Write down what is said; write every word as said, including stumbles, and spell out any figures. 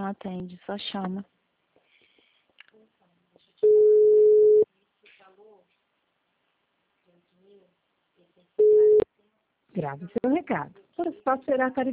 atende, só chama. Grave seu recado. Por espaço será